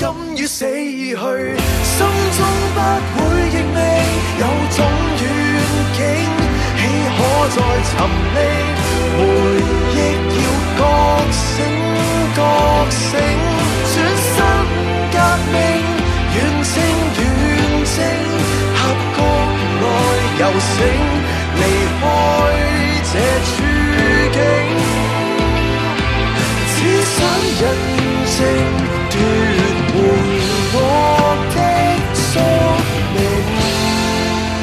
甘於死去，心中不會認命，有種遠景，豈可再沉溺？回憶要覺醒，覺醒，轉身革命，遠征遠征，合國內遊醒，離開這處境，只想人。